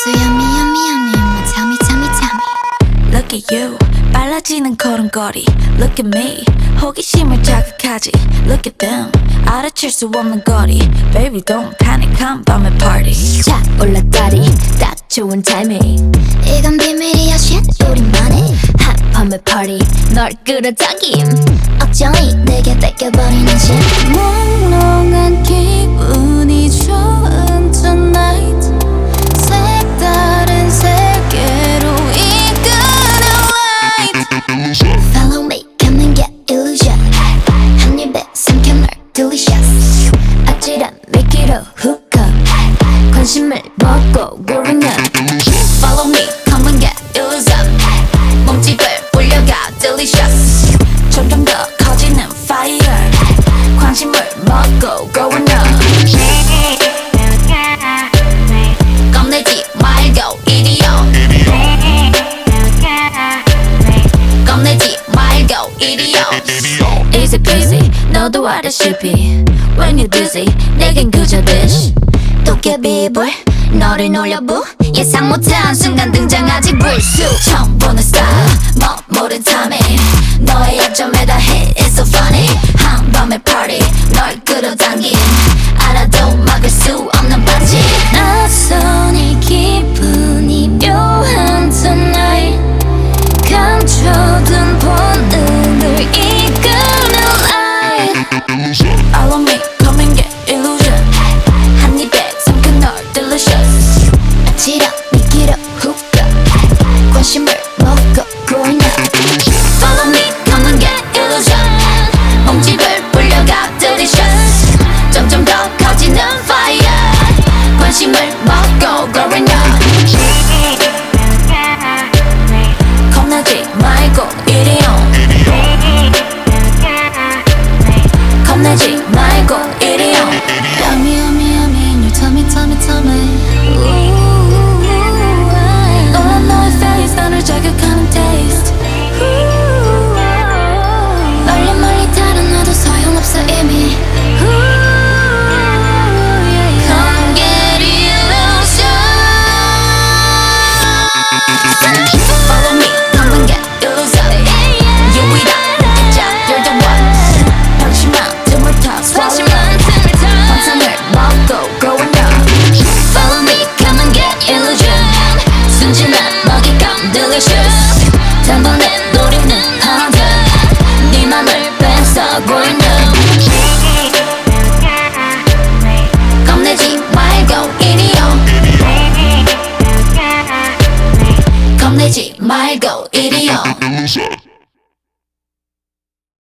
So yummy, yummy, yummy. Tell me, tell me, tell me. Look at you 빨라지는 걸음걸이 Look at me 호기심을 자극하지 Look at them 알아챌 수 없는 거리 Baby don't panic 한밤의 party 자 올라다리 딱 좋은 타이밍 이건 비밀이야 shit 우리만의 한밤의 파티 널 끌어당김 어쩌니 내게 뺏겨버리는 심 몽롱한 기분이 좋은 tonight 색다른 세계로 이끄는 light Follow me, come and get illusion 한 입에 삼켜 널 delicious 아찔한 미끼로 훅업 관심을 먹고 growing up Follow me come and get illusion 몸집을 올려가 delicious 점점 더 커지는 fire 관심을 먹고 growing up 겁내지 말고 이리 와 겁내지 말고 이리 와 Easy peasy 너도 알다시피 When you're dizzy 내겐 그저 dish 도깨비불 너를 놀려부 예상 못한 순간 등장하지 불쑥 처음 보는 style 모른 timing 너의 약점에다 hit It's so funny 한밤의 party 널 끌어당긴 알아도 막을 수 없는 반지 낯선 이 기분이 묘한 tonight 감춰둔 본능을 이끄는 light Follow me come and get illusion 한 입에 삼켜 널 delicious 아찔한 미끼로 훅업 관심을 먹고 growing up Follow me come and get illusion 몸집을 불려가 delicious 점점 더 커지는 fire 관심을 먹고 growing up 겁내지 말고 이리 와 겁내지 말고 이리 와 Yummy, yummy, yummy. You tell me, tell me, tell me. 너란 너의 face 나를 자극하는 taste 멀리 멀리 달아나도 소용없어 이미 Come get illusion Follow me, come and get illusion 유일한 느끼자, you're the one 방심한 틈을 타 swallow 환상을 먹고 growing up Follow me, come and get illusion 순진한 먹잇감 delicious 단번에 노리는 하나 네 맘을 뺏어 growing up 겁내지 말고 이리 와 겁내지 말고 이리 와